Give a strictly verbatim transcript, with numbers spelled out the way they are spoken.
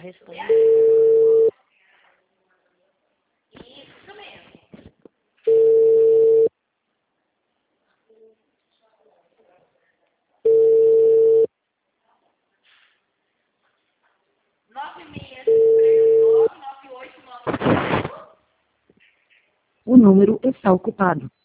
responde. Isso mesmo. Nove seis três nove nove oito nove. O número está ocupado.